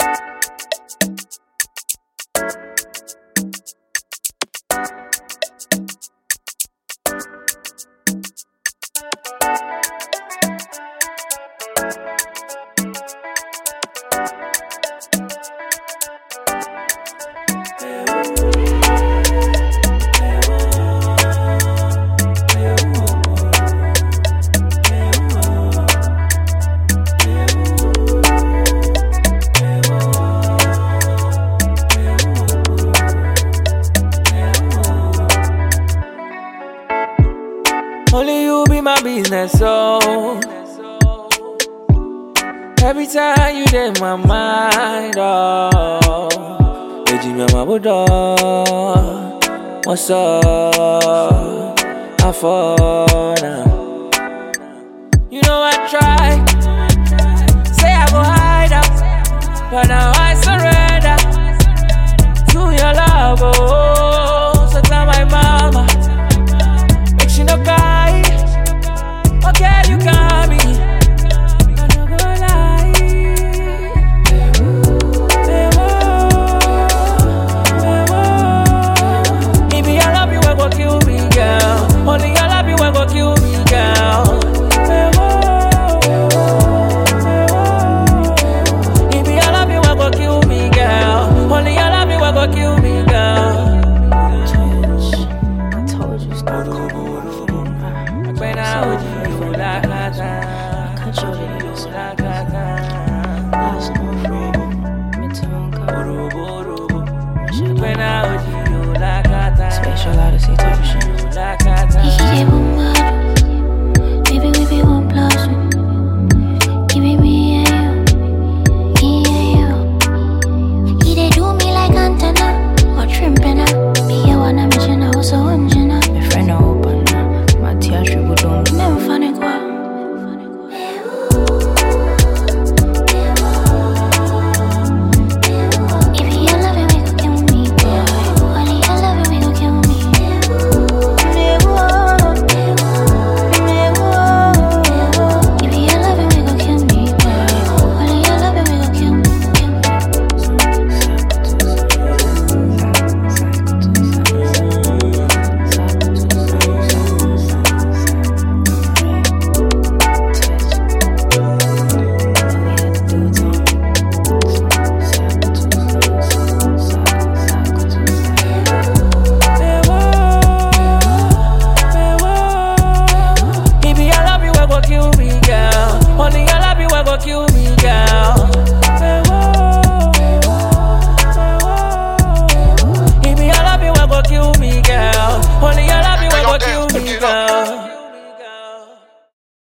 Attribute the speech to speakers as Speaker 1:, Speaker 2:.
Speaker 1: Only you be my business, so every time you in my mind, oh, what's up? I fall now. You know I try, say I go hide out, but now I surrender to your love, oh. So tell my mama, make she no cry. Okay, you got me. I no go lie. If I love you, I go kill me, girl. Only I love you, I go kill me, girl. If I love you, I go kill me, girl. Only I love you, I go kill me, girl.
Speaker 2: I told you stop calling.
Speaker 1: When I was you, like
Speaker 2: I cut your videos. Last no friend. Midterm cover.
Speaker 1: when I was you, like that.
Speaker 2: Spatial Odyssey type of shit.
Speaker 1: Like that.
Speaker 3: He one model, baby we be 1+1. Give it me and you. He they do me like antenna or trimping up. Be a one I'm mission, I was so engine up.
Speaker 2: My friend no open. My theatre would don't.
Speaker 3: Never funny go.
Speaker 1: Kill me, girl. If I love you, I go kill me, girl. Only